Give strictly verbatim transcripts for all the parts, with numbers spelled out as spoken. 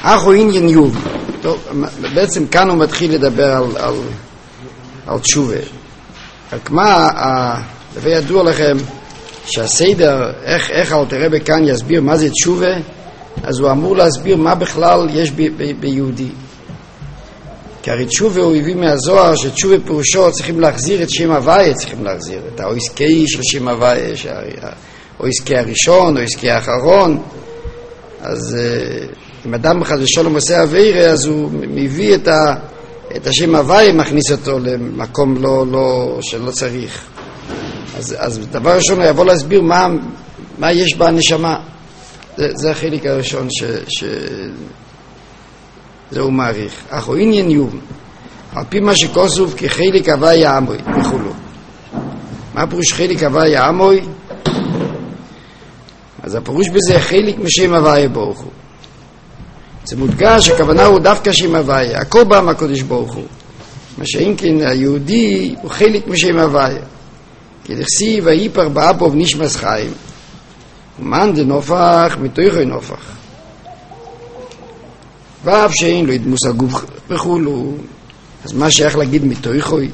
אחו עניין יוב. טוב, בעצם כאן הוא מתחיל לדבר על, על, על תשובה. רק מה, לפי ידוע לכם, שהסדר, איך, איך אלתר רבי כאן יסביר מה זה תשובה, אז הוא אמור להסביר מה בכלל יש ב, ב, ביהודי. כי הרי תשובה הוא הביא מהזוהר, שתשובה פירושו צריכים להחזיר את שם הוויה, צריכים להחזיר את האויסקי של שם הוויה, האויסקי הראשון, האויסקי האחרון. אז אם אדם בחד ושלום עושה עבירה, אז הוא מביא את, ה, את השם הוויה, מכניס אותו למקום לא, לא, שלא צריך. אז, אז דבר ראשון הוא יבוא להסביר מה, מה יש בנשמה. זה, זה החלק הראשון ש, ש... זה הוא מעריך. אחו עניין יום, על פי מה שכוסוף כחלק הוויה עמוי וכולו. מה פירוש חלק הוויה עמוי? אז הפירוש בזה חלק משם הוויה ברוך הוא. זה מודגש, הכוונה הוא דווקא שם הוויה, הכל בא מהקדוש ברוך הוא. מה שאם כן היהודי הוא חלק משם הוויה. כי לכסי ויפר באפו ונשמס חיים, ומן דנופח מתוכו נופח. ואף שאין לו ידמוס הגוף וכולו, אז מה שייך להגיד מתוכוי?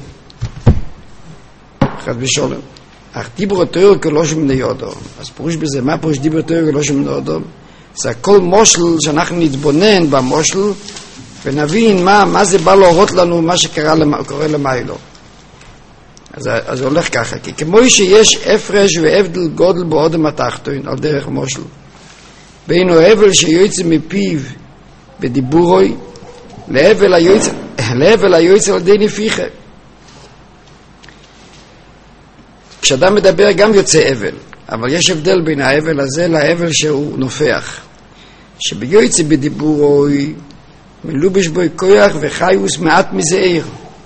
חד ושולם. אך דיבר תויר כלא שמני יודו. אז פרוש בזה, מה פרוש דיבר תויר כלא שמני יודו? זה הכל מושל שאנחנו נתבונן במושל, ונבין מה, מה זה בא להורות לנו, מה שקרה קורה למיילו. אז, אז זה הולך ככה, כי כמו שיש הפרש והבדל גודל באודם התחתון, על דרך מושל, בין ההבל שיוצא מפיו בדיבורוי, להבל היוצא, להבל היוצא על די נפיחה. כשאדם מדבר גם יוצא אבל, אבל יש הבדל בין ההבל הזה להבל שהוא נופח. שביוצא בדיבורוי, מלובש בו כוח וחיוס מעט מזעיר.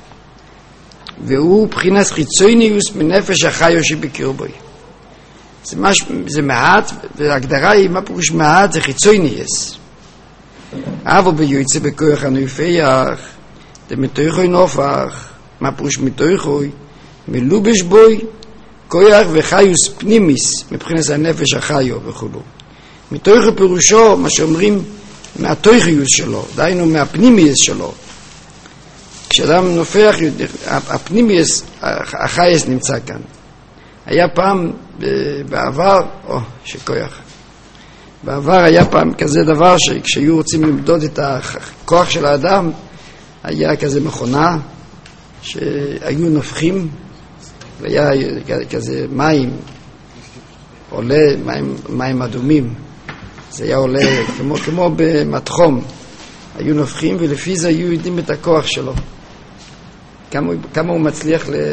והוא בחינת חיצוניוס מנפש החיו שבקרבוי. זה, מש, זה מעט, וההגדרה היא מה פירוש מעט, זה חיצוניוס. אבל ביוצא בכוח הנופח, זה מתוכוי נופח, מה פירוש מתוכוי? מלובש בוי כוח וחיוס פנימיס, מבחינת הנפש החיו וכו'. מתוכוי פירושו, מה שאומרים, מהתוכיוס שלו, דיינו מהפנימיוס שלו. כשאדם נופח, הפנימיוס, החייס נמצא כאן. היה פעם בעבר, או, שכוח. בעבר היה פעם כזה דבר שכשהיו רוצים למדוד את הכוח של האדם, היה כזה מכונה שהיו נופחים, והיה כזה מים, עולה, מים, מים אדומים. זה היה עולה כמו, כמו במתחום. היו נופחים ולפי זה היו יודעים את הכוח שלו. כמה, כמה הוא מצליח ל...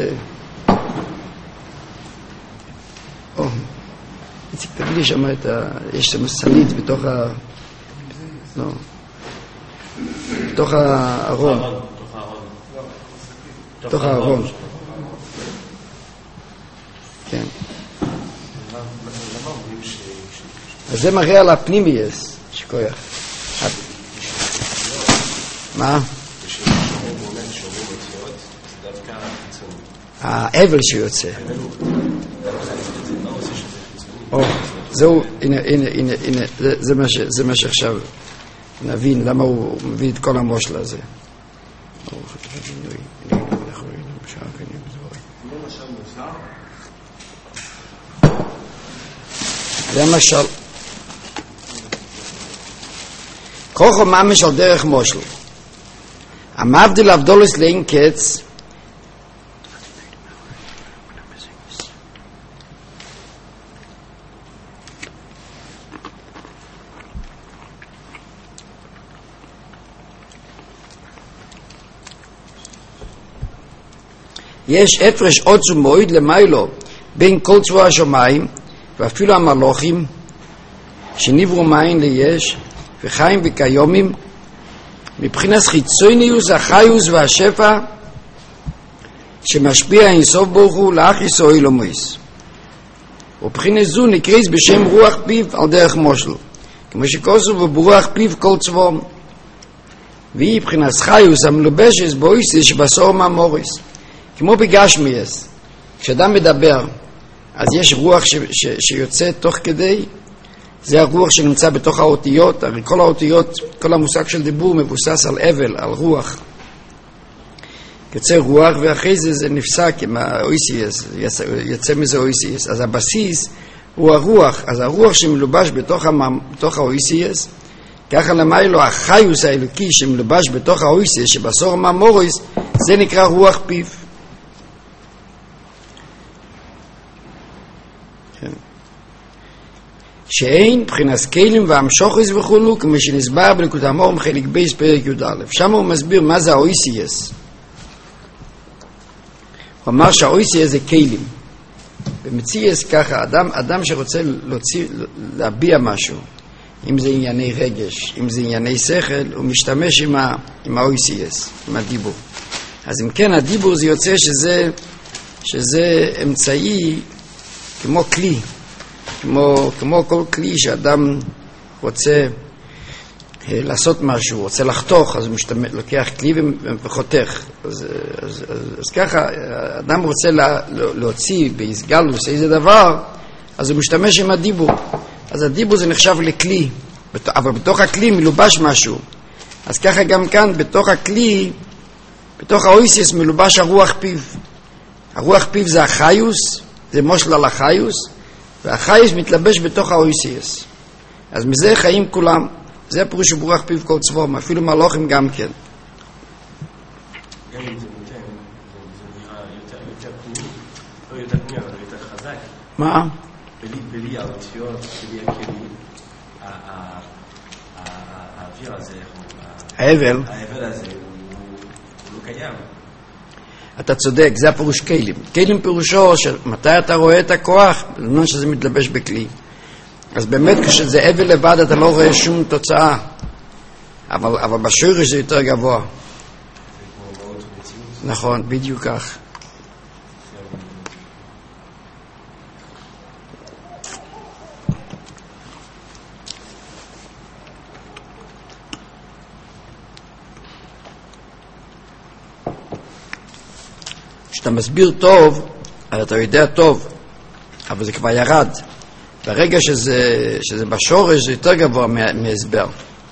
או, איציק, תביא לי שם את ה... יש שם סלית בתוך ה... לא. בתוך הארון. בתוך הארון. כן. אז זה מראה על הפנימיוס שכוח. מה? האבל שיוצא. או, זהו, הנה, הנה, הנה, הנה, זה מה ש, זה מה שעכשיו נבין למה הוא מביא את כל המושל הזה. זה משל. כוחו ממש על דרך מושל. המבדיל הבדולס לאין קץ, יש הפרש עוצם מועיד למיילו בין כל צבוע השמיים ואפילו המלוכים שנברו מים ליש וחיים וקיומים מבחינת חיצוניוס, החיוס והשפע שמשפיע אינסוף ברוך הוא לאחיס או אילומויס. ובחינת זו נקריס בשם רוח פיו על דרך מושל, כמו שכוסו וברוח פיו כל צבום. והיא בחינת חיוס המלובשת בויסס שבסור מהמוריס. כמו בגשמיאס, כשאדם מדבר, אז יש רוח ש, ש, שיוצא תוך כדי, זה הרוח שנמצא בתוך האותיות, הרי כל האותיות, כל המושג של דיבור מבוסס על אבל, על רוח. יוצא רוח ואחרי זה זה נפסק עם האויסיאס, יצא מזה אויסיאס. אז הבסיס הוא הרוח, אז הרוח שמלובש בתוך, המ... בתוך האויסיאס, ככה למיילו החיוס האלוקי שמלובש בתוך האויסיאס, שבסור הממוריס, זה נקרא רוח פיו. שאין בחינת כלים והמשוחס וכולו, כמו שנסבר בנקודת המורם חלק בייס פרק י' א'. שם הוא מסביר מה זה האויסיאס. הוא אמר שהאויסיאס זה כלים. במציאס ככה, אדם, אדם שרוצה להוציא, להביע משהו, אם זה ענייני רגש, אם זה ענייני שכל, הוא משתמש עם, ה, עם האויסיאס, עם הדיבור. אז אם כן, הדיבור זה יוצא שזה, שזה אמצעי כמו כלי. כמו, כמו כל כלי שאדם רוצה אה, לעשות משהו, רוצה לחתוך, אז הוא משתמש, לוקח כלי וחותך. אז, אז, אז, אז ככה, אדם רוצה לה, להוציא בהסגלוס איזה דבר, אז הוא משתמש עם הדיבור. אז הדיבור זה נחשב לכלי, אבל בתוך הכלי מלובש משהו. אז ככה גם כאן, בתוך הכלי, בתוך האויסיאס מלובש הרוח פיו. הרוח פיו זה החיוס, זה מושל על החיוס, והחייס מתלבש בתוך האויסיאס. אז מזה חיים כולם. זה פירוש שברוח פיו כל צבום, אפילו מלוכים גם כן. גם אם זה נותן, זה נראה יותר פנימי, לא יותר פנימי, אבל יותר חזק. מה? בלי האותיות, בלי הכלים, האוויר הזה, האבל, האבל הזה, הוא לא קיים. אתה צודק, זה הפירוש כלים. כלים פירושו שמתי אתה רואה את הכוח, בזמן שזה מתלבש בכלי. אז באמת כשזה אבל לבד אתה לא רואה שום תוצאה. אבל, אבל בשורש זה יותר גבוה. נכון, בדיוק כך. כשאתה מסביר טוב, אז אתה יודע טוב, אבל זה כבר ירד. ברגע שזה, שזה בשורש זה יותר גבוה מהסבר.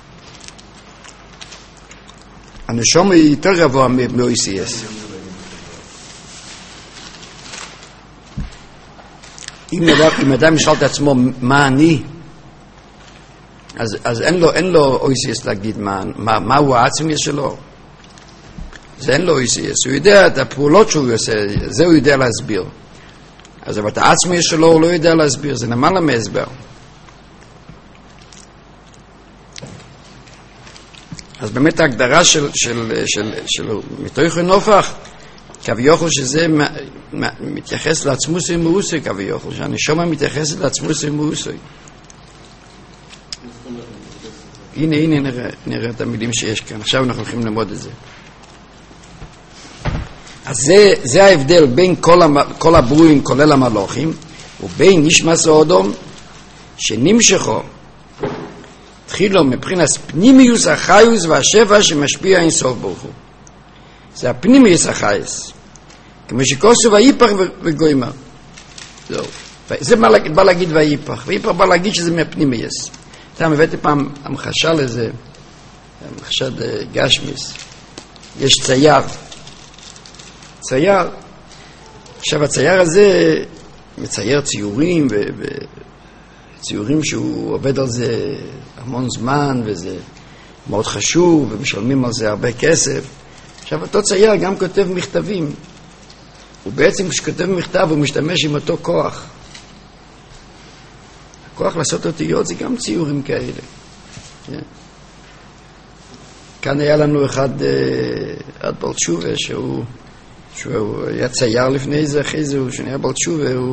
הנשום היא יותר גבוה מ-אויסיאס. אם אדם, אם אדם ישאל את עצמו מה אני, אז, אז אין לו, אין לו אויסיאס להגיד מה, מה, מה הוא העצמי שלו. זה אין לו אויסיאס. הוא יודע את הפעולות שהוא עושה, זה הוא יודע להסביר. אז אבל את העצמי שלו הוא לא יודע להסביר, זה למעלה מהסבר. אז באמת ההגדרה של, של, של, של מתוך נופח, כביכול שזה מתייחס לעצמוס ומאוסי כביכול, שהנשמה מתייחסת לעצמוס ומאוסי. הנה, הנה נראה, נראה את המילים שיש כאן. עכשיו אנחנו הולכים ללמוד את זה. אז זה, זה ההבדל בין כל, המ, כל הברואים, כולל המלוכים, ובין נשמס האודום, שנמשכו, תחילו מבחינת פנימיוס החיוס והשפע שמשפיע אין סוף ברוך הוא. זה הפנימיוס החייס. כמו שכוסו ואיפך וגוימר. זהו. זה בא, בא להגיד ואיפך. ואיפך בא להגיד שזה מהפנימיוס. אתם הבאתי פעם המחשה לזה, המחשד גשמיס. יש צייר. צייר. עכשיו הצייר הזה מצייר ציורים ו... ו ציורים שהוא עובד על זה המון זמן וזה מאוד חשוב ומשלמים על זה הרבה כסף. עכשיו אותו צייר גם כותב מכתבים. הוא בעצם כשכותב מכתב הוא משתמש עם אותו כוח. הכוח לעשות אותיות זה גם ציורים כאלה. Yeah. כאן היה לנו אחד עד בל תשובה שהוא, שהוא היה צייר לפני זה, אחרי זה הוא שנהיה בל תשובה, הוא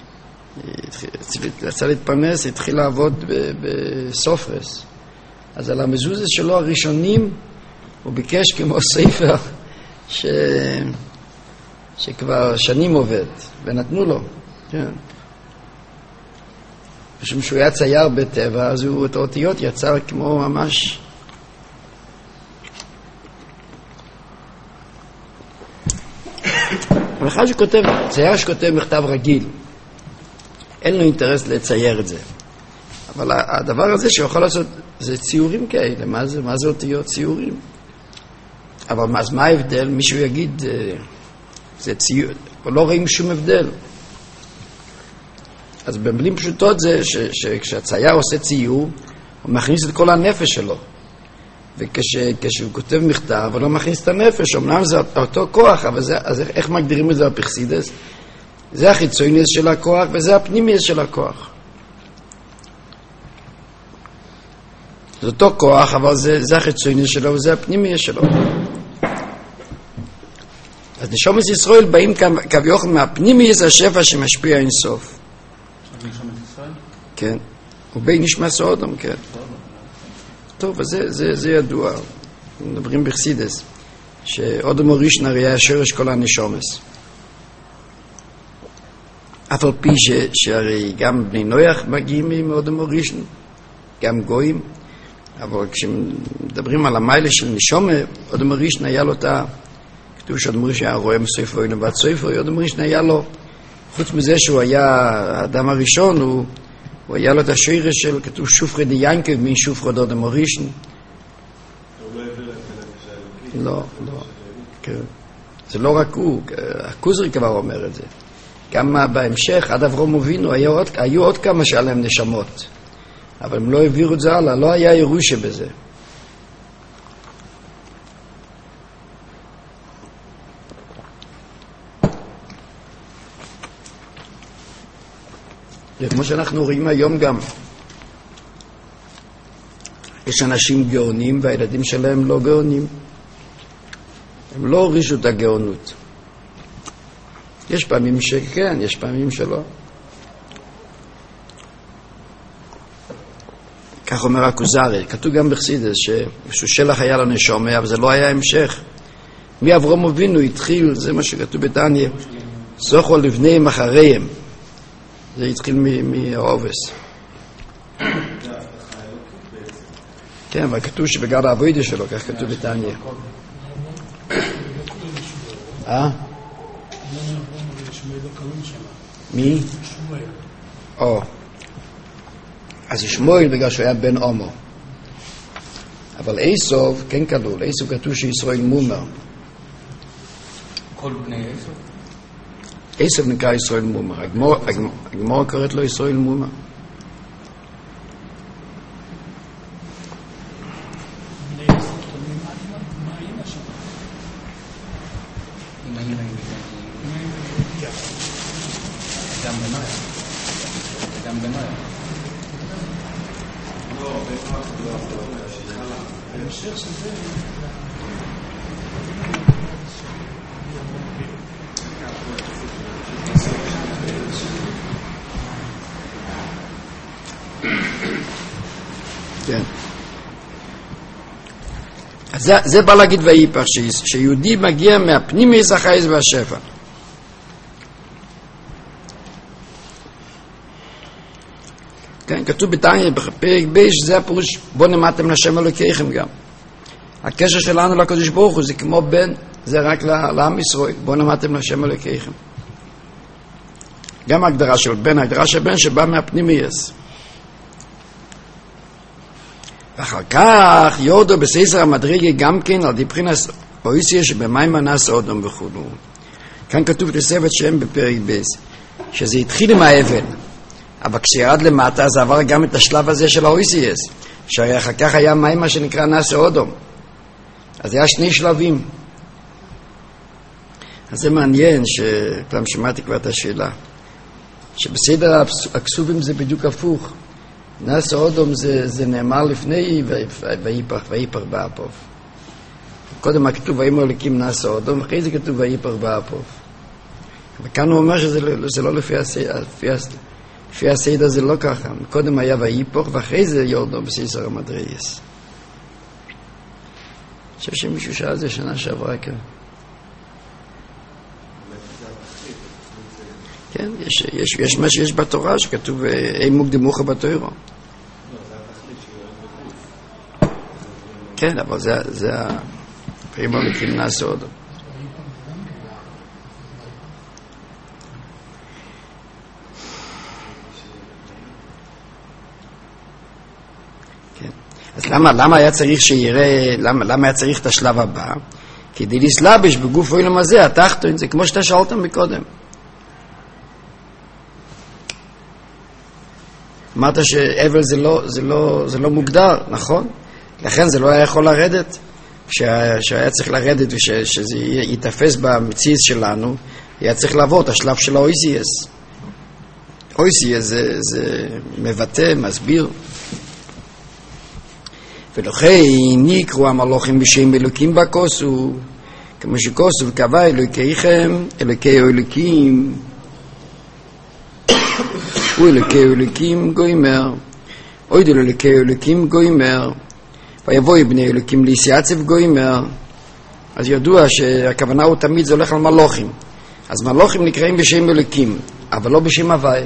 יצא להתפרנס, התחיל לעבוד בסופרס. אז על המזוזס שלו הראשונים הוא ביקש כמו ספר ש... שכבר שנים עובד, ונתנו לו. כן. משום שהוא היה צייר בטבע, אז הוא את האותיות יצר כמו ממש... ואחד שכותב, צייר שכותב מכתב רגיל, אין לו אינטרס לצייר את זה. אבל הדבר הזה שיכול לעשות, זה ציורים כאלה, מה זה, מה זה אותיות ציורים? אבל אז מה ההבדל? מישהו יגיד, זה ציור, לא רואים שום הבדל. אז במילים פשוטות זה ש, שכשהצייר עושה ציור, הוא מכניס את כל הנפש שלו. וכשהוא כותב מכתב, הוא לא מכניס את הנפש, אמנם זה אותו כוח, אבל זה, אז איך מגדירים את זה בפרסידס? זה החיצוניס של הכוח, וזה הפנימיס של הכוח. זה אותו כוח, אבל זה, זה החיצוניס שלו, וזה הפנימיס שלו. אז נשומת ישראל באים כביכול מהפנימיס השפע שמשפיע אינסוף. נשומת ישראל? כן. ובין נשמע סעודם, כן. טוב, אז זה, זה, זה ידוע. מדברים בחסידס, שאודם הראשון הרי היה שורש כל הנשומס. אף על פי ש, שהרי גם בני נוח מגיעים מאודם הראשון, גם גויים, אבל כשמדברים על המיילה של נשומה, אודם הראשון היה לו את ה... כתוב שאודם הראשון היה רואה מסויפו או נבט סויפו, אודם הראשון היה לו, חוץ מזה שהוא היה האדם הראשון, הוא... הוא היה לו את השירה של, כתוב שופרי די ינקב, מין שופרי דודם הראשון. לא, לא. כן. זה לא רק הוא, הכוזרי כבר אומר את זה. גם בהמשך, עד אברהם אבינו, היו עוד כמה שהיה להם נשמות. אבל הם לא העבירו את זה הלאה, לא היה ירושה בזה. כמו שאנחנו רואים היום גם, יש אנשים גאונים והילדים שלהם לא גאונים. הם לא הורישו את הגאונות. יש פעמים שכן, יש פעמים שלא. כך אומר הכוזרי, כתוב גם בחסידס ששושלח היה לו נשומה, אבל זה לא היה המשך. מי אברהם אבינו התחיל, זה מה שכתוב בתניא, סוכו לבניהם אחריהם. זה התחיל מהעובס. כן, אבל כתוב שבגלל העבודה שלו, כך כתוב בתניא. אה? מי? או. אז ישמעאל בגלל שהוא היה בן עמו. אבל עשו כן כלול, עשו כתוב שישראל מומר. כל בני עשו? עשו נקרא ישראל מומר, הגמור קוראת לו ישראל מומר. גם בנויה. גם בנויה. לא, בנויה זה לא הפעולה. המשך שזה... כן. אז זה, זה בא להגיד ויפח, שיהודי מגיע מהפנימיוס החייס והשפע. כן, כתוב בתניא בפרק ב' שזה הפירוש בוא נמדתם להשם אלוקיכם גם. הקשר שלנו לקדוש ברוך הוא זה כמו בן, זה רק לעם ישראל, בוא נמדתם להשם אלוקיכם. גם ההגדרה של בן, ההגדרה של בן שבא מהפנימיוס. ואחר כך יורדו בסייסר המדרגה גם כן על דיברינס פויסיה שבמים הנס אודום וכולו. כאן כתוב תוספת שם בפרק ב' שזה התחיל עם האבן, אבל כשירד למטה זה עבר גם את השלב הזה של האויסיאס, שאחר כך היה מים מה שנקרא נס אודום. אז היה שני שלבים. אז זה מעניין שפעם שמעתי כבר את השאלה, שבסדר הכסובים זה בדיוק הפוך. נס אודום זה, זה נאמר לפני ויפח, ויפח באפוב. קודם הכתוב ויאמר אלוקים נס אודום, אחרי זה כתוב ויפח באפוב. וכאן הוא אומר שזה זה לא לפי הסדר, לפי, לפי הסדר זה לא ככה. קודם היה ויפח ואחרי זה יורדו בסייסר המדרגס. אני חושב שמישהו שאל זה שנה שעברה כאן. כן, יש, יש, יש מה שיש בתורה שכתוב אי מוקדמוך בתורה. כן, אבל זה, זה הפרימו לקרים נעשה עוד. למה, למה היה צריך שיראה, למה, למה היה צריך את השלב הבא? כדי להסלבש בגוף העולם הזה, התחתון, זה כמו שאתה שאלת מקודם. אמרת שאבל זה לא, זה לא, זה לא מוגדר, נכון? לכן זה לא היה יכול לרדת. כשהיה צריך לרדת ושזה יתאפס במציאות שלנו, היה צריך לעבור את השלב של ה-או אי סי אס. ה-או אי סי אס זה, זה מבטא, מסביר. ולכן נקראו המלוכים בשם אלוקים בכוסו, כמו שכוסו וקבע אלוקיכם, אלוקי אלוקים, הוא אלוקי אלוקים גוימר, עוד אלוקי אלוקים גוימר, ויבוא בני אלוקים ליסיאצב גוימר. אז ידוע שהכוונה הוא תמיד זה הולך על מלוכים. אז מלוכים נקראים בשם אלוקים, אבל לא בשם הוויה.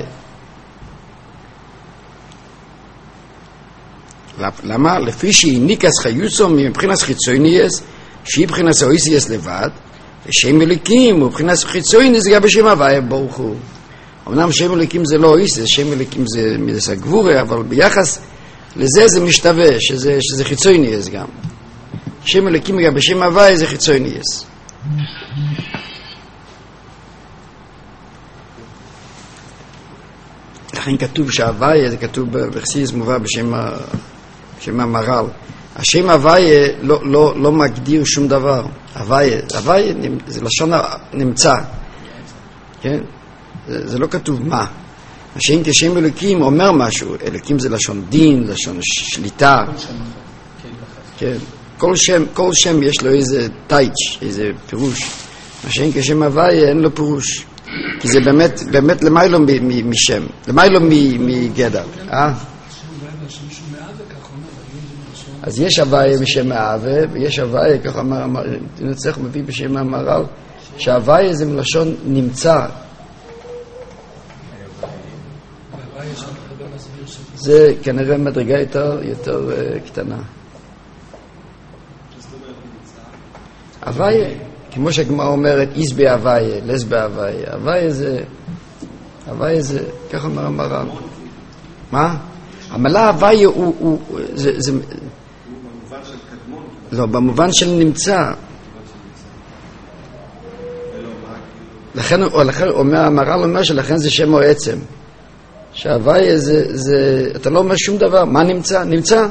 למה? לפי שהיא ניקס חיוסו מבחינס חיצוניאס, שהיא מבחינס ה-או אי סי אס לבד, ושם אלוקים מבחינס חיצוניאס זה גם בשם הוויה ברוך הוא. אמנם שם אלוקים זה לא ה-או אי סי אס, שם אלוקים זה מידס הגבורה, אבל ביחס לזה זה משתווה, שזה, שזה חיצוניאס גם. שם אלוקים גם בשם הוויה זה חיצוניאס. לכן כתוב שההוויה, זה כתוב בחסידות מובא בשם ה... שם המר"ל. השם הוויה לא, לא, לא מגדיר שום דבר. הוויה, הוויה זה לשון נמצא. כן? זה, זה לא כתוב מה. השם כשם אלוקים אומר משהו. אלוקים זה לשון דין, לשון שליטה. כן. כל שם, כל שם יש לו איזה טייץ', איזה פירוש. השם כשם הוויה אין לו פירוש. כי זה באמת, באמת למיילו משם. למיילו מגדר. אה? אז יש הוויה בשם האווה, ויש הוויה, כך אמר, נצטרך מביא בשם המר"ל, שההוויה זה מלשון נמצא. זה כנראה מדרגה יותר, יותר uh, קטנה. הוויה, כמו שהגמרא אומרת, איס בהוויה, לס בהוויה. הוויה זה, הוויה זה, כך אמר המר"ל. מה? המלה הוויה הוא, הוא, זה, זה, לא, במובן של נמצא. לכן, או לכן, אומר, המר"ל אומר שלכן זה שם או עצם. שההוויה זה, זה, אתה לא אומר שום דבר. מה נמצא? נמצא.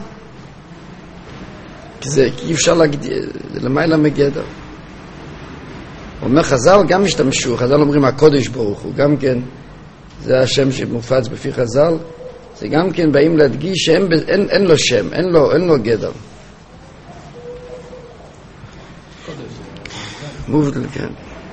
כי זה, כי אי אפשר להגיד, זה למעלה מגדר. אומר חז"ל, גם משתמשו, חז"ל אומרים הקודש ברוך הוא, גם כן, זה השם שמופץ בפי חז"ל, זה גם כן באים להדגיש שאין אין, אין לו שם, אין לו, אין לו גדר. מובד לכאן.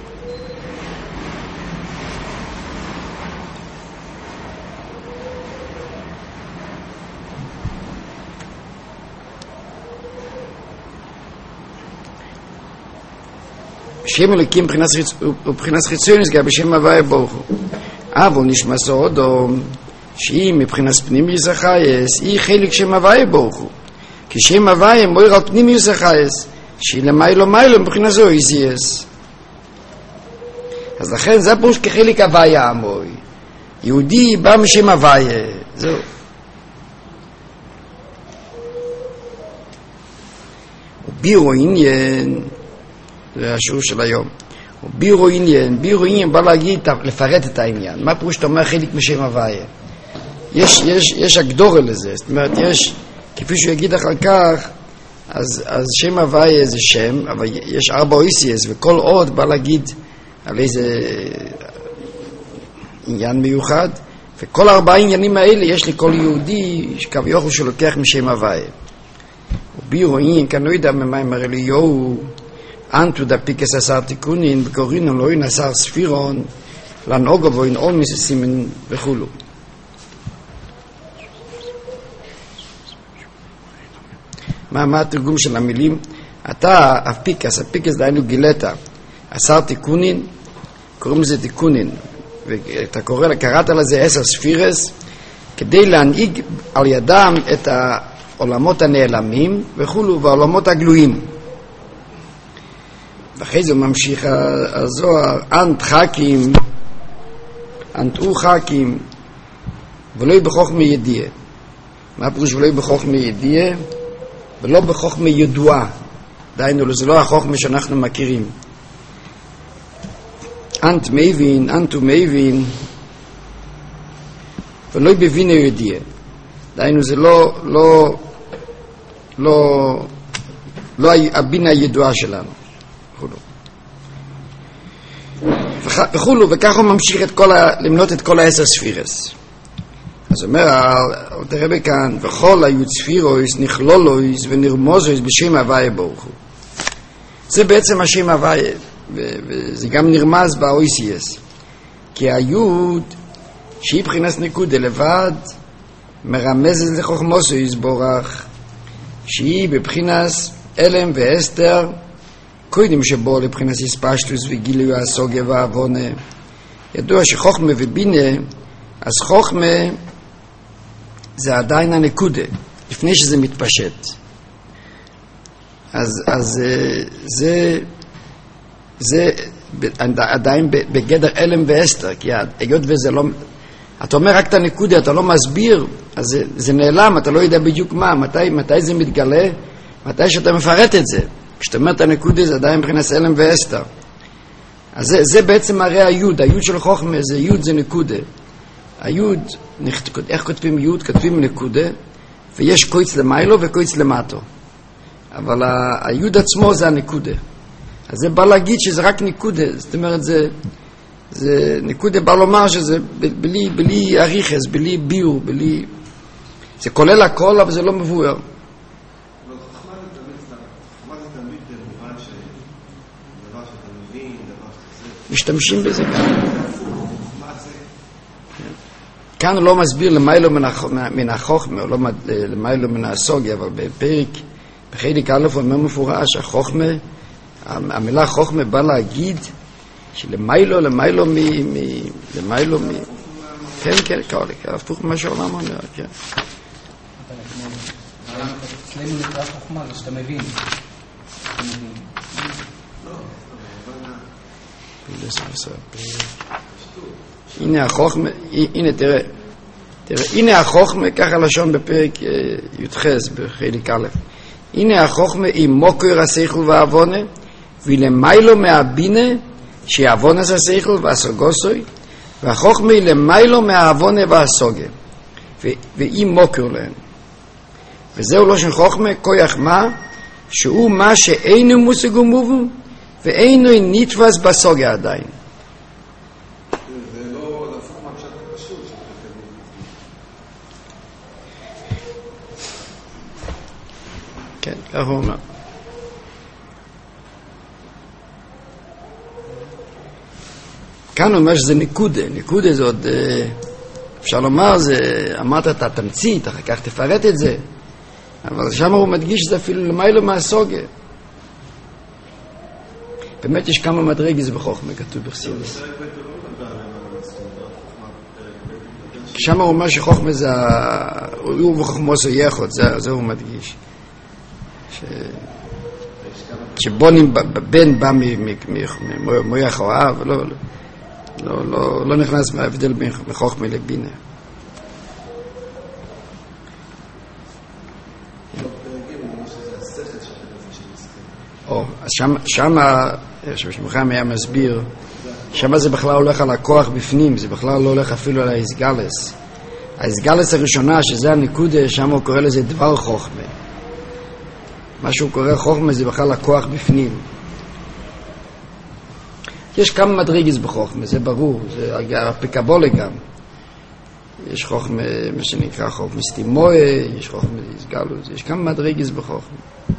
שם אלוקים מבחינת חיצוניוס גם בשם הוויה ברוך הוא. אבל נשמע סודו שהיא מבחינת פנימיוס החייס היא חלק שם הוויה ברוך הוא. כי שם הוויה מויר על פנימיוס החייס שהיא למיילו מיילו מבחינת זו איזייס. אז לכן זה הפירוש כחלק הוויה המוי. יהודי בא משם הוויה. זהו. ובירו עניין, זה השיעור של היום. בירו עניין, בירו עניין בא להגיד, לפרט את העניין. מה פירוש שאתה אומר חלק משם הוויה? יש, יש, יש הגדורה לזה. זאת אומרת, יש, כפי שהוא יגיד אחר כך, אז, אז שם הוויה זה שם, אבל יש ארבע אויסיאס, וכל עוד בא להגיד על איזה עניין מיוחד, וכל ארבעה עניינים האלה יש לכל יהודי שקו יוכל שלוקח משם הוויה. ובירו עניין, כאן לא יודע ממיימר אליהו, אנטו דפיקס עשר תיקונין, וקורינו לא אין עשר ספירון, לנהוגו בו אין עול מססימן וכולו. מה, מה התרגום של המילים? אתה, הפיקס, הפיקס דיינו גילת, עשר תיקונין, קוראים לזה תיקונין, ואתה קורא, קראת לזה עשר ספירס, כדי להנהיג על ידם את העולמות הנעלמים וכולו, והעולמות הגלויים. ואחרי זה הוא ממשיך הזוהר, אנט חכים, אנט הוא חכים, ולא בחוכמה ידיעה. מה פירוש ולא בחוכמה ידיעה? ולא בחוכמה ידועה. דיינו, זה לא החוכמה שאנחנו מכירים. אנט מבין, אנטו מבין, ולא בבינה ידיעה. דיינו, זה לא, לא, לא, לא הבינה הידועה שלנו. וכולו. וכולו, וכך הוא ממשיך את כל ה, למנות את כל העשר ספירס. אז אומר, תראה בכאן, וכל היו ספירויס, נכלולויס ונרמוזויס בשם הוויה ברוך הוא. זה בעצם השם הוויה, וזה גם נרמז באויסיאס. כי היוד, שהיא בחינת נקודה לבד, מרמזת לחוכמוסו יסבורך, שהיא בבחינת אלם ואסתר, קודם שבו לבחינת הספשטוס וגילוי הסוגיה והעוונה. ידוע שחוכמה ובינה, אז חוכמה זה עדיין הנקודה, לפני שזה מתפשט. אז, אז זה, זה עדיין בגדר אלם ואסתר, כי היות וזה לא, אתה אומר רק את הנקודה, אתה לא מסביר, אז זה, זה נעלם, אתה לא יודע בדיוק מה, מתי, מתי זה מתגלה, מתי שאתה מפרט את זה. כשאתה אומר את הנקודה זה עדיין מבחינת אלם ואסתר. אז זה, זה בעצם הרי היוד, היוד של חוכמה זה יוד, זה נקודה. היוד, איך כותבים יוד? כותבים נקודה, ויש קויץ למיילו וקויץ למטו. אבל היוד עצמו זה הנקודה. אז זה בא להגיד שזה רק נקודה, זאת אומרת זה, זה נקודה בא לומר שזה בלי, בלי אריכס, בלי ביור, בלי, זה כולל הכל אבל זה לא מבואר. משתמשים בזה גם. כאן הוא לא מסביר למיילו מן החוכמה, או לא למיילו מן הסוגיה, אבל בפרק, בחלק א' הוא אומר מפורש, החוכמה, המילה חוכמה בא להגיד שלמיילו, למיילו מ... למיילו מ... כן, כן, כאלה, הפוך ממה שהעולם אומר, כן. אצלנו נקרא חוכמה, זה שאתה מבין. הנה החוכמה, הנה תראה, תראה, הנה החוכמה, ככה לשון בפרק י"ח בחלק א', הנה החוכמה היא מוקר השכל והעוונה, ולמיילו מהבינה שהעוונה זה השכל והסוגוסוי, והחוכמה היא למיילו מהעוונה והסוגה, והיא מוקר להם. וזהו לא של חוכמה, כוח מה, שהוא מה שאינו מושג ומובן, ואינו נתפס בסוגה עדיין. זה לא להפוך מהפשט הפשוט. כן, כך הוא אומר. כאן הוא אומר שזה נקודה, נקודה זה עוד, אפשר לומר, זה, אמרת את התמצית, אחר כך תפרט את זה, אבל שם הוא מדגיש שזה אפילו למיילו מהסוגה. באמת יש כמה מדרגות בחוכמה, כתוב בחסידות. שם הוא אומר שחוכמה זה, הוא וחוכמו זה יחוד, זה הוא מדגיש. שבונים, בן בא ממויח או אב, לא נכנס מההבדל בין חוכמה לבינה. או, אז שם, שם, שמחם היה מסביר, שם זה בכלל הולך על הכוח בפנים, זה בכלל לא הולך אפילו על ההסגלס. ההסגלס הראשונה, שזה הנקודה, שם הוא קורא לזה דבר חוכמה. מה שהוא קורא חוכמה זה בכלל הכוח בפנים. יש כמה מדרגות בחוכמה, זה ברור, זה הפקבולה גם. יש חוכמה, מה שנקרא חוכמה סתימויה, יש חוכמה הסגלוס, יש כמה מדרגות בחוכמה.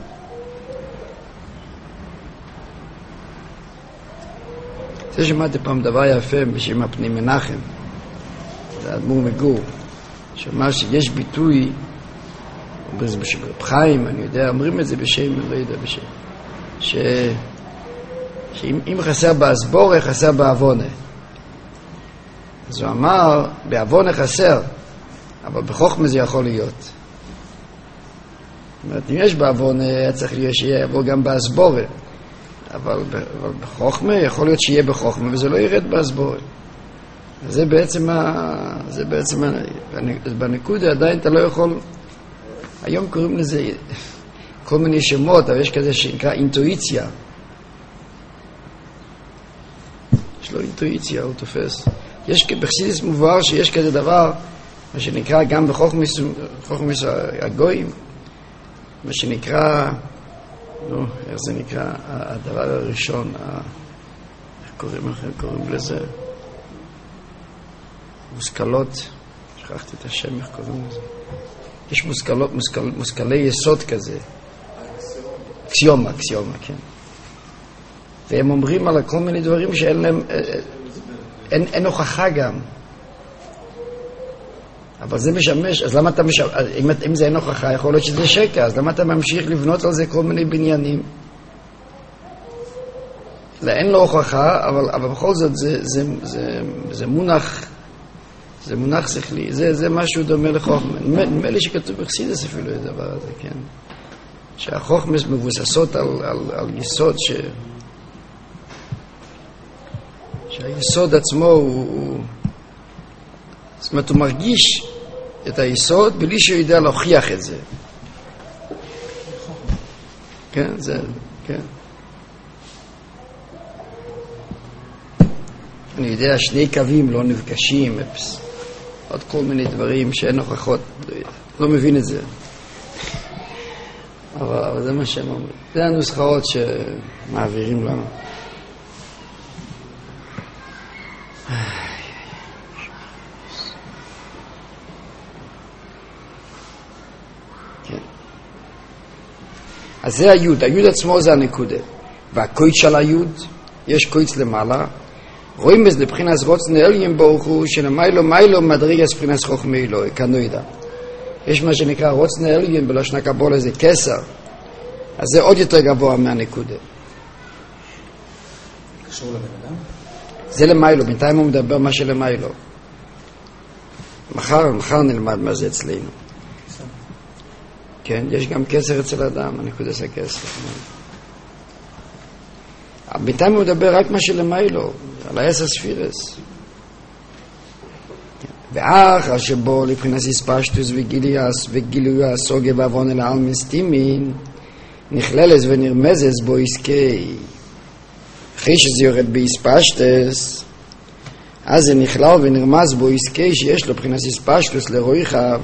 זה שמעתי פעם דבר יפה בשם הפני מנחם, זה אדמו"ר מגור, שאמר שיש ביטוי, אומרים זה בשם רב חיים, אני יודע, אומרים את זה בשם, אני לא יודע בשם, ש... שאם חסר בהסבורה, חסר בעוונה. אז הוא אמר, בעוונה חסר, אבל בחוכמה זה יכול להיות. זאת אומרת, אם יש בעוונה, צריך להיות שיהיה יבוא גם בהסבורה. אבל, אבל בחוכמה יכול להיות שיהיה בחוכמה וזה לא ירד בהסבורה. זה בעצם ה... זה בעצם ה... בנקודה עדיין אתה לא יכול, היום קוראים לזה כל מיני שמות, אבל יש כזה שנקרא אינטואיציה. יש לו אינטואיציה, הוא תופס. יש, בחסידות מובהר שיש כזה דבר, מה שנקרא גם בחוכמס הגויים, מה שנקרא, נו, איך זה נקרא, הדבר הראשון, איך קוראים לכם, קוראים לזה? מושכלות, שכחתי את השם, איך קוראים לזה? יש מושכלות, מושכל, מושכלי יסוד כזה. אקסיומה, אקסיומה, כן. והם אומרים על כל מיני דברים שאין להם, אין, אין הוכחה גם. אבל זה משמש, אז למה אתה משמש, אם, אם זה אין הוכחה, יכול להיות שזה שקר, אז למה אתה ממשיך לבנות על זה כל מיני בניינים? לא, אין לו הוכחה, אבל, אבל בכל זאת זה, זה, זה, זה מונח, זה מונח שכלי, זה, זה משהו דומה לחוכמה. נדמה לי שכתוב בחסידות אפילו את הדבר הזה, כן? שהחוכמות מבוססות על, על, על יסוד ש... שהיסוד עצמו הוא, הוא... זאת אומרת, הוא מרגיש את היסוד בלי שהוא יודע להוכיח את זה. כן, זה, כן. אני יודע, שני קווים לא נפגשים, עוד כל מיני דברים שאין הוכחות, לא מבין את זה. אבל, אבל זה מה שהם אומרים. זה הנוסחאות שמעבירים לנו. כן. אז זה היוד, היוד עצמו זה הנקודה. והקויץ של היוד, יש קויץ למעלה, רואים את זה לבחינס רוצן אליים ברוך הוא, שלמיילו מיילו מדרגס בחינס חוכמה אלוהי, כנוידע. יש מה שנקרא רוצן אליים, בלשון הקבלה זה כסר, אז זה עוד יותר גבוה מהנקודה. קשור לבן אדם? זה למיילו, בינתיים הוא מדבר מה שלמיילו. מחר, מחר נלמד מה זה אצלנו. כן, יש גם כסר אצל אדם, הנקודה זה כסר. בינתיים הוא מדבר רק מה שלמיילו, על העשר ספירס. ואחר שבו לבחינת הספשטוס וגילוי הסוגיה ועוון אל העלמין סתימין, נכללס ונרמזס בו עסקי. אחרי שזה יורד בהספשטוס, אז זה נכלל ונרמז בו עסקי שיש לו בחינת הספשטוס לרויחב.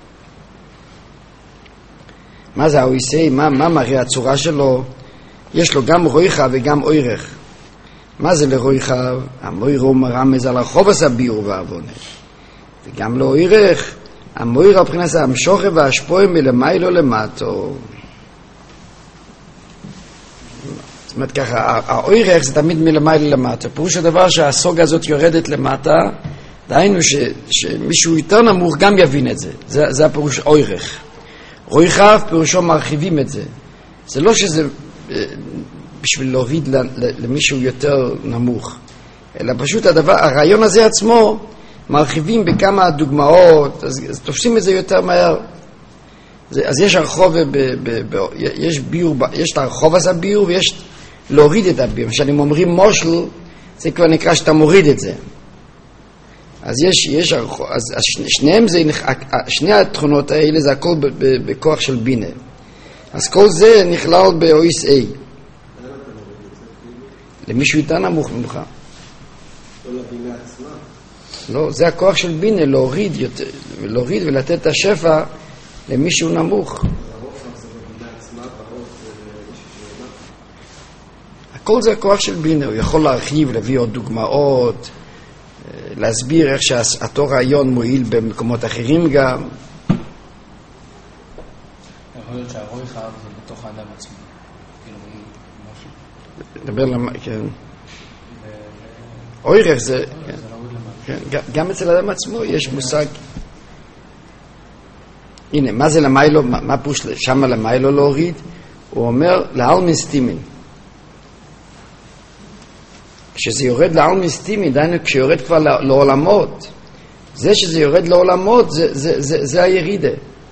מה זה האויסי? מה, מה מראה הצורה שלו? יש לו גם רויחב וגם אוירך. מה זה לרויחב? המוירו מרמז על החובס הביור והעוונה. וגם לא אוירך, המויר הבחינת המשוכה והשפועה מלמיילו למטו. זאת אומרת ככה, האוירך זה תמיד מלמיילו למטו. פירוש הדבר שהסוגה הזאת יורדת למטה, דהיינו ש, שמישהו יותר נמוך גם יבין את זה. זה, זה הפירוש אוירך. רויחב פירושו מרחיבים את זה. זה לא שזה בשביל להוריד למישהו יותר נמוך, אלא פשוט הדבר, הרעיון הזה עצמו, מרחיבים בכמה דוגמאות, אז, אז תופסים את זה יותר מהר. זה, אז יש הרחוב, ב, ב, ב, יש ביור, יש את הרחוב הזה ביור, ויש להוריד את הביור. כשאני אומרים מושל, זה כבר נקרא שאתה מוריד את זה. אז יש, יש הרחוב, אז, אז שניהם זה, שני התכונות האלה זה הכל ב, ב, בכוח של בינה. אז כל זה נכלל ב-או אס איי. למישהו יותר נמוך ממך. לא לבינה עצמה. לא, זה הכוח של בינה, להוריד, יותר, להוריד ולתת את השפע למישהו נמוך. הרוב שם זה בבינה עצמה, הרוב זה מישהו שלמטה. הכל זה הכוח של בינה, הוא יכול להרחיב, להביא עוד דוגמאות, להסביר איך שאותו רעיון מועיל במקומות אחרים גם. יכול להיות שהרוי חייב זה בתוך האדם עצמו. נדבר למה, כן. אוירך זה, גם אצל האדם עצמו יש מושג. הנה, מה זה למיילו, מה פוש שמה למיילו להוריד? הוא אומר לעלמין סתימין. כשזה יורד לעלמין סתימין, דיינו כשיורד כבר לעולמות, זה שזה יורד לעולמות, זה, זה, זה, זה הירידה.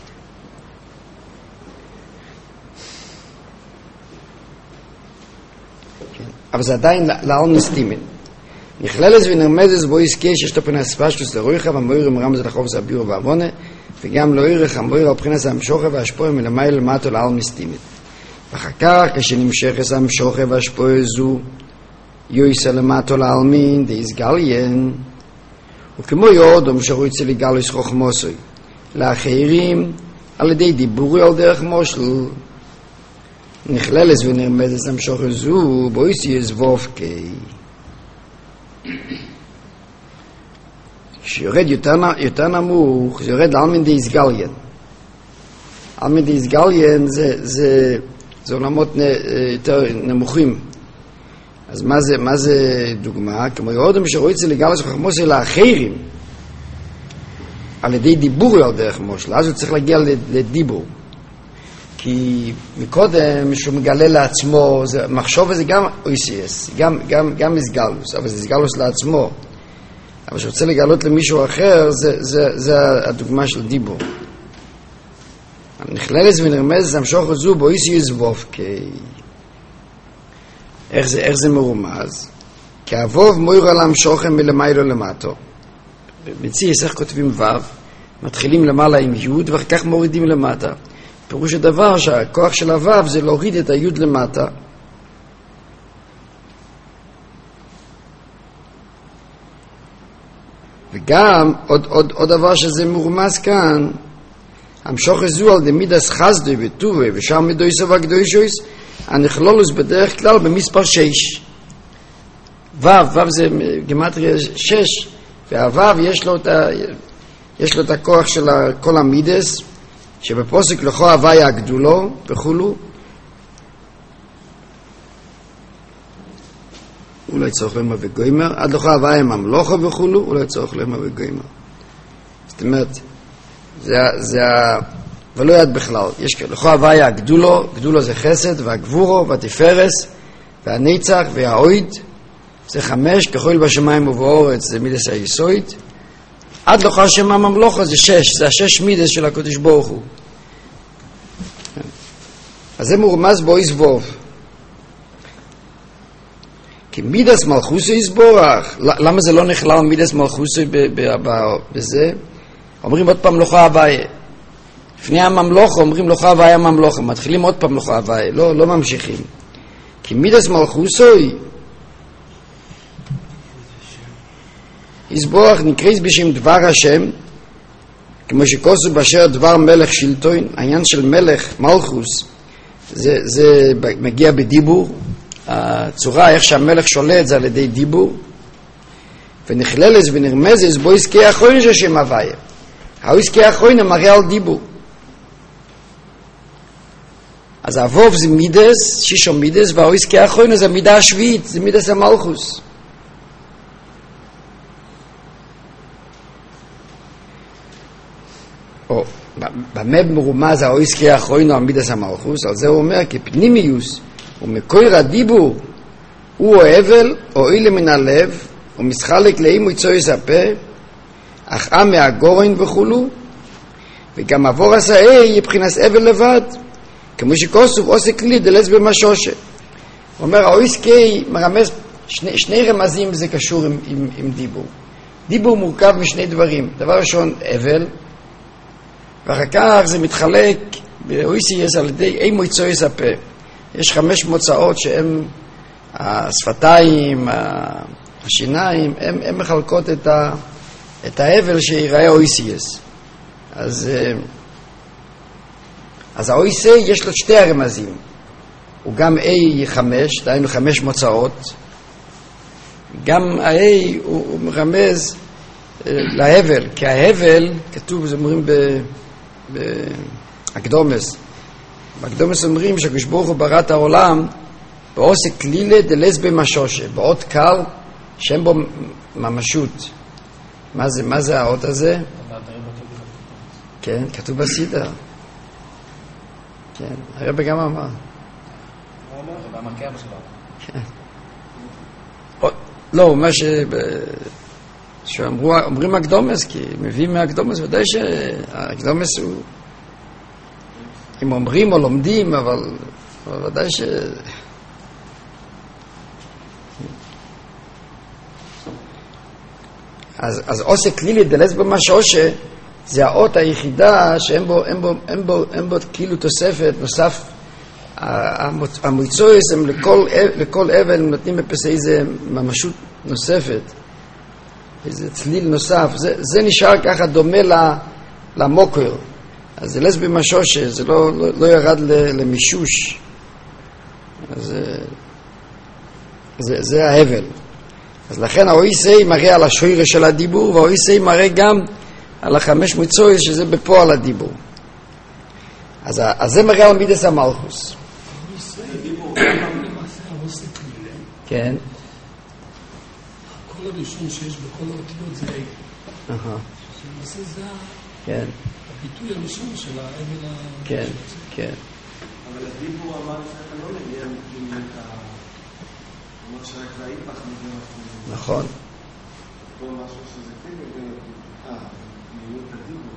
אבל זה עדיין לעלמין סתימין. נכללס ונרמזס בו עסקי שיש לו פרנס ספשטוס לרויחב, המויר מרמז לחוב זה הביור והעוונה, וגם לא ערך המויר על פרנס המשוכה והשפועה מלמעלה למטה לעלמין סתימין. ואחר כך כשנמשך את המשוכב והשפועה זו יויסה למטו לעלמין דאיסגליין וכמו יודום שרוצה לגלוס חוכמוסוי לאחרים על ידי דיבורי על דרך מושל נכללת ונרמזת המשוכב זו בויסי יזבובקי כשיורד יותר, יותר נמוך זה יורד לעלמין דאיסגליין עלמין דאיסגליין זה, זה, זה עולמות יותר נמוכים אז מה זה, מה זה דוגמה? כמו יודם שרוצה לגלוס חוכמוסוי לאחרים על ידי דיבור על דרך מושל, אז הוא צריך להגיע לדיבור כי מקודם שהוא מגלה לעצמו זה, מחשוב זה גם אויסיאס גם, גם, גם מסגלוס אבל זה סגלוס לעצמו אבל שרוצה לגלות למישהו אחר זה, זה, זה הדוגמה של דיבור נכללת ונרמזת המשוך זו באויסיאס וובקי איך זה, איך זה מרומז? כי אבוב מויר על המשוכם מלמיילו למטו בציס איך כותבים וו מתחילים למעלה עם יוד ואחר כך מורידים למטה פירוש הדבר שהכוח של הוו זה להוריד את היוד למטה וגם עוד, עוד, עוד דבר שזה מורמז כאן המשוך זו על דמידס חסדוי וטובה ושאר מדויסו והקדוישויס הנכלולוס בדרך כלל במספר שש וו, וו זה גמטריה שש והוו יש לו את ה, יש לו את הכוח של כל המידס שבפוסק לכו הוויה הגדולו וכולו אולי צורך למה וגוימר עד לכו הוויה ממלוכו וכולו אולי צורך למה וגוימר זאת אומרת זה, זה ולא יד בכלל יש לכו הוויה הגדולו גדולו זה חסד והגבורו והתפרס והניצח והאויד זה חמש, כחול בשמיים ובאורץ זה מידס היסויד עד לכו השם הממלוכו זה שש זה השש מידס של הקודש ברוך הוא אז זה מורמז בו יסבוב כי מידס מלכוסו יסבורך למה זה לא נכלל מידס מלכוסו בזה אומרים עוד פעם לכו הוויה לפני הממלוכו אומרים לכו הוויה ממלוכו מתחילים עוד פעם לכו הוויה לא, לא ממשיכים כי מידס מלכוסו יסבורך נקרא בשם דבר השם כמו שכוסו באשר דבר מלך שלטון העניין של מלך מלכוס זה, זה מגיע בדיבור הצורה איך שהמלך שולט זה על ידי דיבור ונכללת ונרמזת בו עסקי האחרון של שם הוויה העסקי האחרון מראה על דיבור אז אבוב זה מידס שישו מידס והעסקי האחרון זה מידה השביעית זה מידס המלכוס או במה מרומז העסקי האחרון או מידס המלכוס על זה הוא אומר כי פנימיוס ומקור הדיבור הוא או אבל או אילה מן הלב ומשחלק לאימו יצויס הפה אך עם מהגורן וכולו וגם עבור עשאי יבחינס אבל לבד כמו שכוסוף עושה כלי דלס במשושה הוא אומר האויסקי מרמז שני, שני רמזים זה קשור עם, עם, עם דיבור דיבור מורכב משני דברים דבר ראשון אבל ואחר כך זה מתחלק באויסייס על ידי אימו יצויס הפה יש חמש מוצאות שהן השפתיים, השיניים, הן, הן מחלקות את, ה, את ההבל שיראה אויסייס. אז, אז האויסי יש לו שתי הרמזים. הוא גם A חמש, דהיינו חמש מוצאות. גם ה-A הוא, הוא מרמז להבל, כי ההבל, כתוב, זה אומרים בהקדומס, בהקדומס אומרים שהקדוש ברוך הוא ברא את העולם בעושה כלילה דלס במשושה, באות קל שאין בו ממשות. מה זה, מה זה האות הזה? כן, כתוב בסידר. כן, הרב גם אמר. כן. לא, הוא אומר ש... שאומרו, אומרים הקדומס, כי מביאים מהקדומס, ודאי שהקדומס הוא... אם אומרים או לומדים, אבל... אבל ודאי ש... אז, אז עושה כלילי דלס במשושה, זה האות היחידה שאין בו, אין בו, אין בו, אין בו כאילו תוספת נוסף המויצויס הם לכל, לכל אבל נותנים בפסי איזה ממשות נוספת, איזה צליל נוסף. זה, זה נשאר ככה דומה למוקר. אז זה לסבי משושה, זה לא, לא, לא ירד למישוש. אז זה, זה ההבל. אז לכן האויסי מראה על השוירה של הדיבור, והאויסי מראה גם על החמש מויצויס שזה בפועל הדיבור. אז, אז זה מראה על מידס המלכוס. כן. כל הראשון שיש בכל האותיות זה A. אהה. למעשה זה כן. הביטוי הראשון של האבל ה... כן, כן. אבל הדיבור אמר שאתה לא מגיע עם את ה... אמר שרק והאיפך מגיע אפילו. נכון. פה משהו שזה כן מגיע... אה, מילות הדיבור.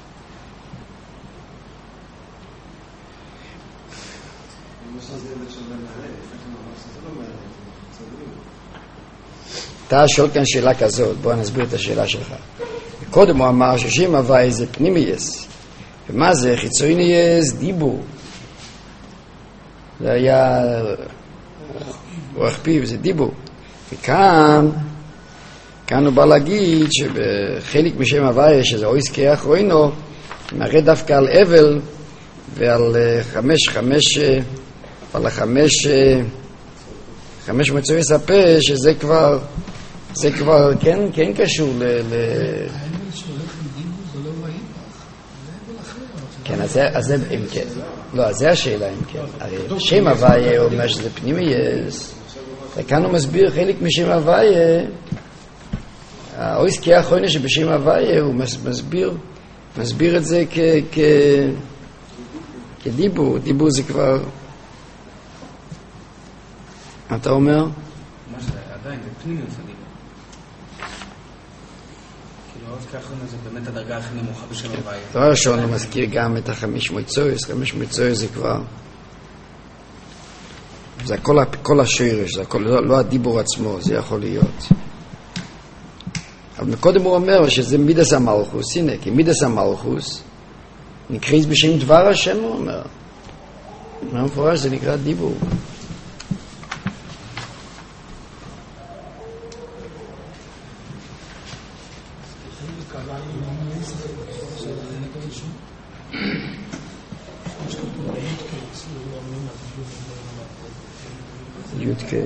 למשל זה ילד שווה מעלה, לפעמים אמר שזה לא מעלה, זה צדרים. אתה שואל כאן שאלה כזאת, בוא נסביר את השאלה שלך. קודם הוא אמר ששם הוואי זה פנימייס, ומה זה חיצונייס? דיבור. זה היה רוח פיו, זה דיבור. וכאן, כאן הוא בא להגיד שבחלק משם הוואי, שזה אויס כיח רוינו, מראה דווקא על אבל ועל חמש, חמש, על החמש, חמש מצויס הפה, שזה כבר, זה כבר כן, כן קשור ל... ל... האבל שהולך עם דיבור זה לא והאיפך, זה אבל אחר. כן, אז זה, אז זה, אם כן. לא, אז זה השאלה, אם כן. הרי שם הוויה אומר שזה פנימייס, וכאן הוא מסביר חלק משם הוויה, האויס כיח רוינו שבשם הוויה הוא מסביר, מסביר את זה כ... כ... כדיבור. דיבור זה כבר... מה אתה אומר? מה שזה עדיין, זה פנימיות הדיבור. כאילו, עוד ככה זה באמת הדרגה הכי נמוכה בשם הוויה. דבר ראשון, הוא מזכיר גם את החמש מויצויס. חמש מויצויס זה כבר... זה הכל, כל השירש, זה הכל, לא, לא הדיבור עצמו, זה יכול להיות. אבל קודם הוא אומר שזה מידס המלכוס. הנה, כי מידס המלכוס נקרא בשם דבר השם, הוא אומר. מה מפורש? זה נקרא דיבור. י' ק'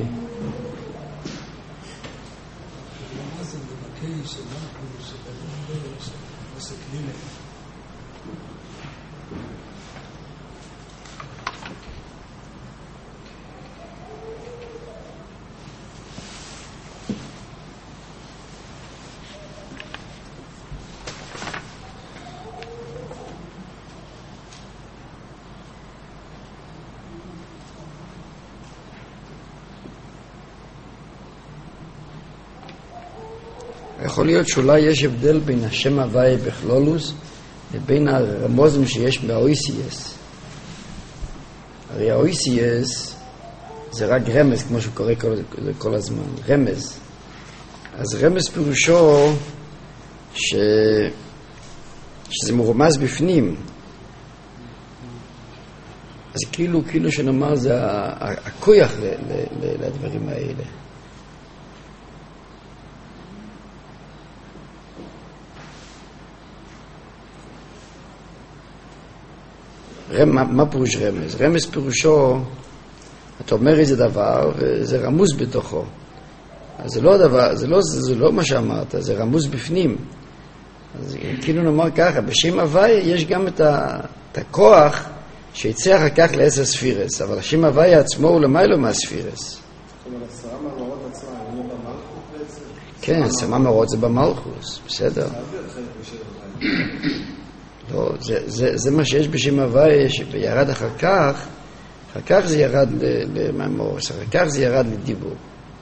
יכול להיות שאולי יש הבדל בין השם הוויה בכלולוס לבין הרמוזים שיש באויסייס. הרי האויסייס זה רק רמז, כמו שהוא קורא כל, כל הזמן, רמז. אז רמז פירושו ש... שזה מרומז בפנים. אז כאילו, כאילו שנאמר זה הכוח ל, ל, ל, לדברים האלה. מה, מה פירוש רמז? רמז פירושו, אתה אומר איזה דבר וזה רמוז בתוכו. אז זה לא דבר, זה לא, זה, זה לא מה שאמרת, זה רמוז בפנים. אז כאילו נאמר ככה, בשם הוויה יש גם את, ה, את הכוח שיצא אחר כך לעשר ספירס, אבל השם הוויה עצמו הוא למיילו מהספירס. זאת אומרת, עשרה מאמרות עצמה, הם לא במלכות בעצם? כן, עשרה מאמרות זה במלכוס, בסדר. זה אוויר חלק בשם הוויה. לא, זה, זה, זה מה שיש בשם הוויה, שירד אחר כך, אחר כך זה ירד למאמורס, אחר כך זה ירד לדיבור.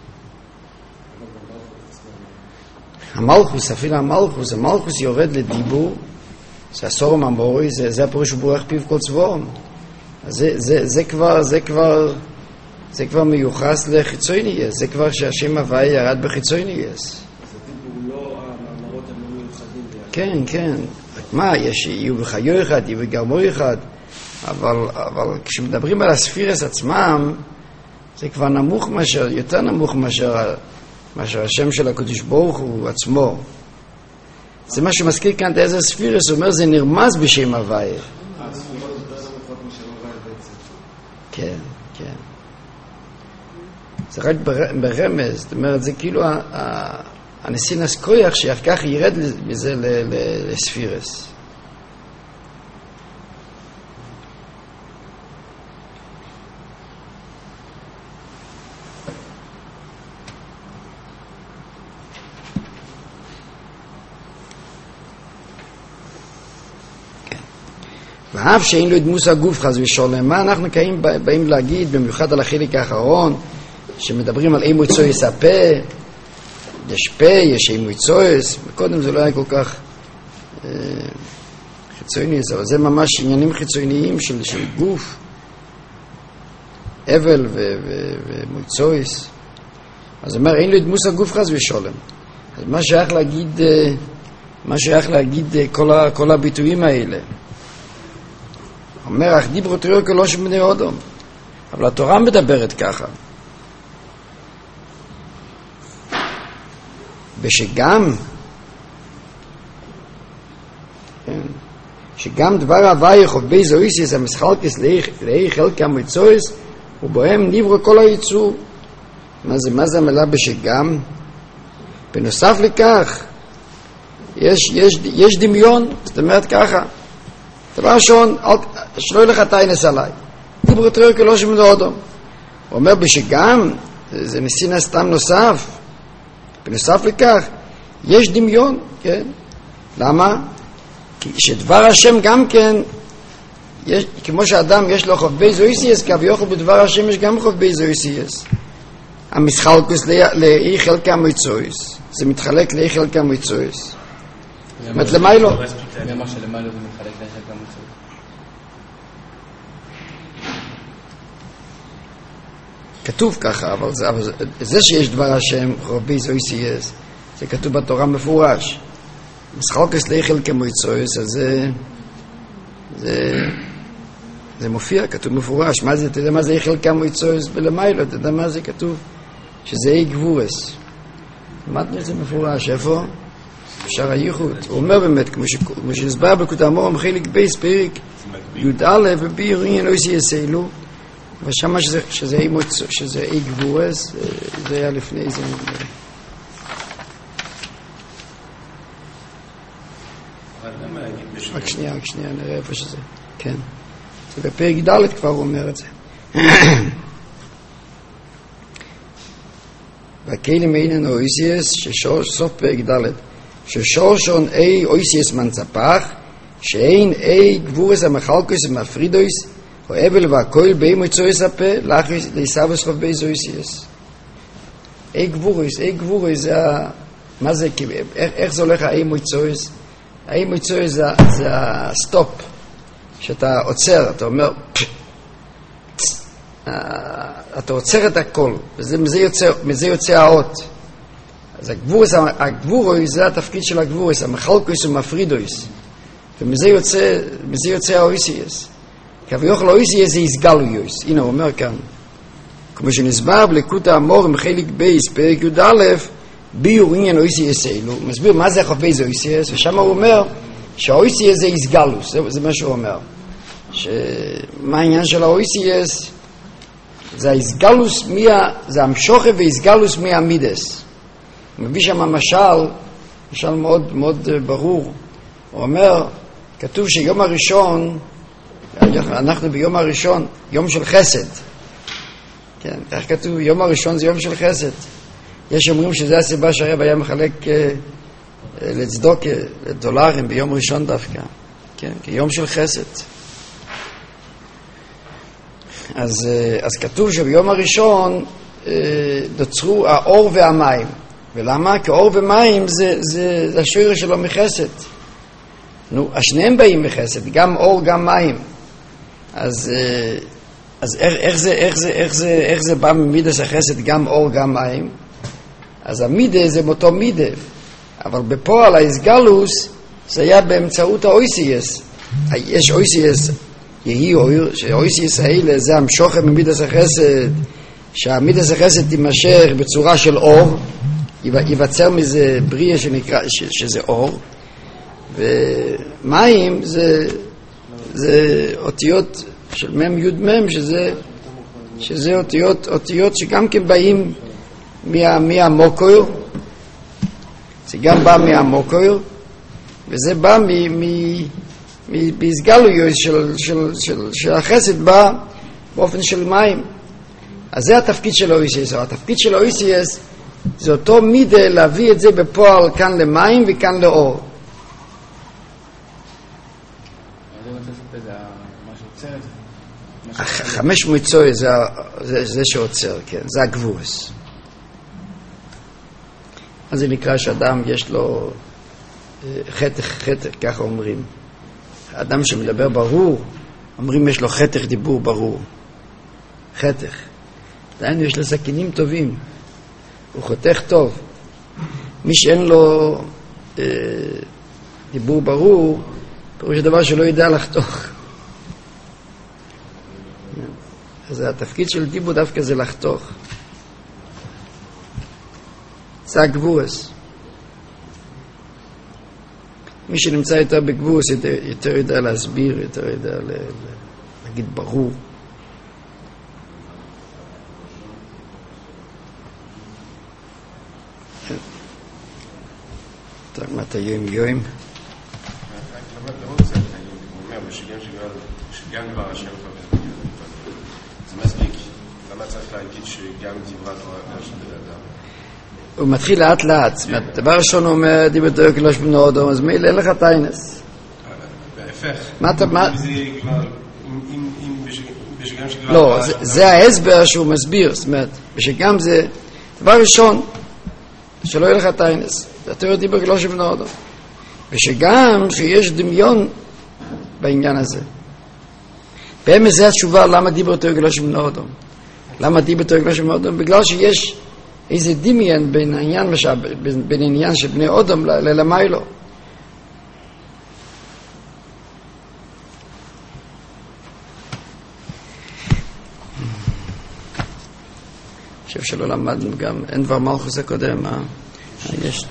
המלכוס, אפילו המלכוס, המלכוס יורד לדיבור, זה עשור מאמורי, זה, זה הפירוש ברוח פיו כל צבאום. זה, זה, זה כבר, זה כבר, זה כבר מיוחס לחיצויניאס, זה כבר שהשם הוויה ירד בחיצויניאס. אז הדיבור לא, המאמרות הם לא מיוחדים. כן, כן. מה, יש, יהיו בחיו אחד, יהיו בגרמו אחד, אבל, אבל כשמדברים על הספירס עצמם, זה כבר נמוך מאשר, יותר נמוך מאשר, מאשר השם של הקדוש ברוך הוא עצמו. זה מה שמזכיר כאן את איזה ספירס, הוא אומר, זה נרמז בשם הוויה. כן, כן. זה רק ברמז, זאת אומרת, זה כאילו הנסינס כוח שאף כך ירד מזה לספירס. ואף שאין לו את דמוס הגוף חס ושלום, מה אנחנו באים, באים להגיד, במיוחד על החלק האחרון, שמדברים על אימוי צויס הפה, יש פה, יש אימוי צויס, קודם זה לא היה כל כך אה, חיצוני, אבל זה ממש עניינים חיצוניים של, של גוף, אבל ומוי צויס. אז אומר, אין לו את דמוס הגוף חס ושלום. אז מה שייך להגיד, מה שייך להגיד כל, ה, כל הביטויים האלה? אומר, אך דיברו תראו כלא שבני אודום. אבל התורה מדברת ככה. ושגם, שגם דבר הווי חובי זויסיס המסחלקס לאי חלקי המצויס, ובהם נברו כל היצור. מה זה, מה זה המילה בשגם? בנוסף לכך, יש, יש, יש דמיון, זאת אומרת ככה. דבר ראשון, שלא ילך תיינס עליי. דיברו תראו כלא שבני אודום. הוא אומר בשגם, זה ניסין סתם נוסף. בנוסף לכך, יש דמיון, כן? למה? כי שדבר השם גם כן, יש, כמו שאדם יש לו חובבי זויסייס, כביכול בדבר השם יש גם חובבי זויסייס. המסחלקוס לאי חלקי המצויס. זה מתחלק לאי חלקי המצויס. זאת אומרת, למה לא? מי אמר שלמה לא זה מתחלק לאי חלקי המצויס? כתוב ככה, אבל זה, אבל זה, זה שיש דבר השם חובי זויסייס, זה כתוב בתורה מפורש. מסחלקוס לאי חלקי המצויס, אז זה, זה, זה מופיע, כתוב מפורש. מה זה, אתה יודע מה זה אי חלקי המצויס בלמיילו, אתה יודע מה זה כתוב? שזה אי גבורס. למדנו את זה מפורש, איפה? בשער הייחוד. הוא אומר באמת, כמו, ש, כמו שהסבר בקוטע המורם, חלק בייס פרק י"א וביר עניין לא יסייסלו, ושמה שזה, שזה, אי מוצ... שזה אי גבורס, זה היה לפני זה. רק שנייה, רק שנייה, נראה איפה שזה. כן. זה בפרק ד' כבר הוא אומר את זה. והכלים אינן אויסיאס, שסוף פרק ד' ששורשון אי אויסיאס מנצפח, שאין אי גבורס המחלקוס ומפרידויס, או אבל והכל באי מוצויס הפה, לאחריס להיסבוס חוב באי זויסיאס. אי גבורס, אי גבורס זה, מה זה, איך, איך זה הולך האי מוצויס? האי מוצויס זה, זה הסטופ, שאתה עוצר, אתה אומר, אתה עוצר את הכל, וזה, מזה יוצא, מזה יוצא האות. אז הגבורס, הגבורס זה התפקיד של הגבורס, המחלקוס ומפרידויס. ומזה יוצא, מזה יוצא האויסיאס. כביכול האויסיאס זה הסגלויוס. הנה הוא אומר כאן, כמו שנסבר בליקוטי המורם חלק בייס, פרק י"א, ביור עניין אויסיאס אלו. הוא מסביר מה זה חובי זה אויסיאס, ושם הוא אומר שהאויסיאס זה הסגלוס, זה, זה מה שהוא אומר. שמה העניין של האויסיאס? זה ההסגלוס, זה המשוכה והסגלוס מהמידס. הוא מביא שם משל, משל מאוד מאוד ברור. הוא אומר, כתוב שיום הראשון, אנחנו ביום הראשון, יום של חסד. כן, איך כתוב? יום הראשון זה יום של חסד. יש אומרים שזה הסיבה שהרב היה מחלק לצדוק דולרים ביום ראשון דווקא. כן, כיום של חסד. אז, אז כתוב שביום הראשון נוצרו האור והמים. ולמה? כי אור ומים זה, זה, זה השורש שלו מחסד. נו, השניהם באים מחסד, גם אור, גם מים. אז, אז איך, איך, זה, איך, זה, איך, זה, איך זה בא ממידס החסד, גם אור, גם מים? אז המידה זה מאותו מידה. אבל בפועל ההסגלוס זה היה באמצעות האויסיאס. יש אויסיאס יהי אויר, שאויס ישראל זה המשוכם ממידס החסד, שהמידס החסד תימשך בצורה של אור, ייווצר מזה בריא שנקרא, ש, שזה אור, ומים זה, זה אותיות של מם יוד מם, שזה, שזה אותיות, אותיות שגם כן באים מה, מהמוקויר, זה גם בא מהמוקויר, וזה בא מ... מ בהסגלויות של, של, של, של החסד בא באופן של מים. אז זה התפקיד של אויסיאס. התפקיד של אויסיאס זה אותו מידה להביא את זה בפועל כאן למים וכאן לאור. חמש מועצוי זה, זה, זה שעוצר, כן, זה הגבורס. אז זה נקרא שאדם יש לו חתך, חתך, ככה אומרים. האדם שמדבר ברור, אומרים יש לו חתך דיבור ברור. חתך. דיינו יש לו סכינים טובים. הוא חותך טוב. מי שאין לו אה, דיבור ברור, פירוש הדבר שלא ידע לחתוך. אז התפקיד של דיבור דווקא זה לחתוך. זה הגבורס. מי שנמצא יותר בגבורס יותר, יותר יודע להסביר, יותר יודע לה, להגיד ברור. אתה מתי יום יום? שגם דבר השם זה מספיק. למה צריך להגיד שגם דברת של בן אדם? הוא מתחיל לאט לאט. דבר ראשון הוא אומר, דיבר תויוק לא שבנו אדום, אז מילא אין לך טיינס. בהפך. מה אתה... אם לא, זה ההסבר שהוא מסביר. זאת אומרת, ושגם זה, דבר ראשון, שלא יהיה לך טיינס. אתה דיבר לא שבנו אדום. ושגם שיש דמיון בעניין הזה. באמת זה התשובה למה דיבר תויוק לא שבנו אדום. למה דיבר תויוק לא שבנו אדום? בגלל שיש איזה דמיין בין העניין, בין, בין העניין של בני אדם ללמיילו. אני חושב שלא למדנו גם, אין דבר מלכוס הקודם, מה? יש...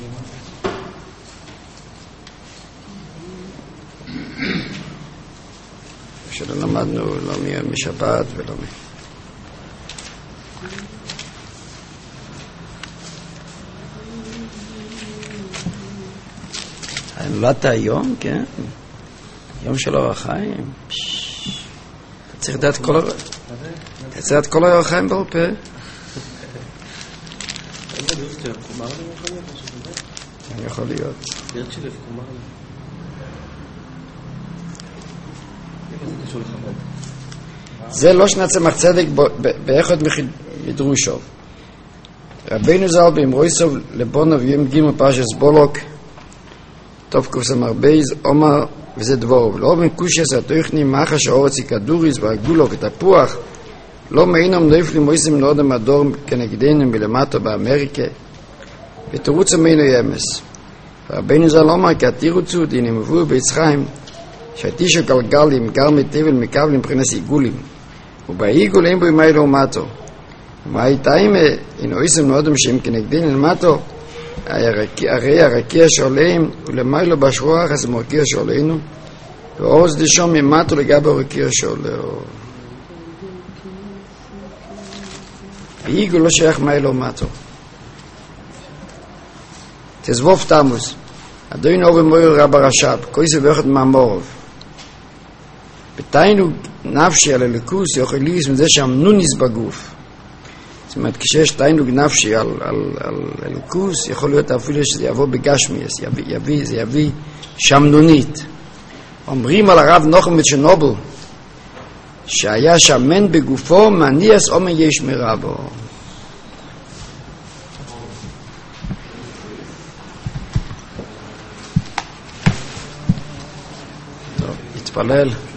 שלא למדנו לא משבת ולא מ... נולדת היום, כן? יום של אור החיים. אתה צריך לדעת כל אור... אתה צריך לדעת כל אור החיים בעל פה. אני יכול להיות. זה לא שנצמח צדק באחד מדרושו. רבינו ז"ל באמרויסוב לבונוב יום ג' פרשת בולוק טוב קורסם הרבייז, אומר, וזה דבורוב, לא בן קושס התוכנים, מחש האורצי כדוריס והגולוק, את הפוח, לא מעינם נויפלים מויסים נודם הדור כנגדנו מלמטו באמריקה, ותירוצו מינו ימס. והרבנו ז"ל אומר, כי התירוצו דיני מבוא ביצחיים, שהתישו גלגלים, גל מטבל מקבלים מבחינת עיגולים, ובעיגול אין בו ימי לעומתו. ומהי טיימה, אינו איסם נודם שהם כנגדנו למטו, הרי הרקיע שעליהם ולמיילו בשרוח אז מרקיע שעלינו ואורז דשום ממטו לגבי הרקיע שעולהו היגו לא שייך מיילו מטו תזבוב תמוס אדוין אורי מויר רב הרשב כויסי ואחד מהמורב בתיינו נפשי על הלכוס יוכל ליס מזה שהמנוניס בגוף. זאת אומרת, כשיש תענוג נפשי על, על, על אלוקוס, יכול להיות אפילו שזה יבוא בגשמיאס, יביא, יביא, זה יביא שמנונית. אומרים על הרב נוחם מצ'רנוביל, שהיה שמן בגופו, מניאס אומן יש מרבו. טוב, התפלל.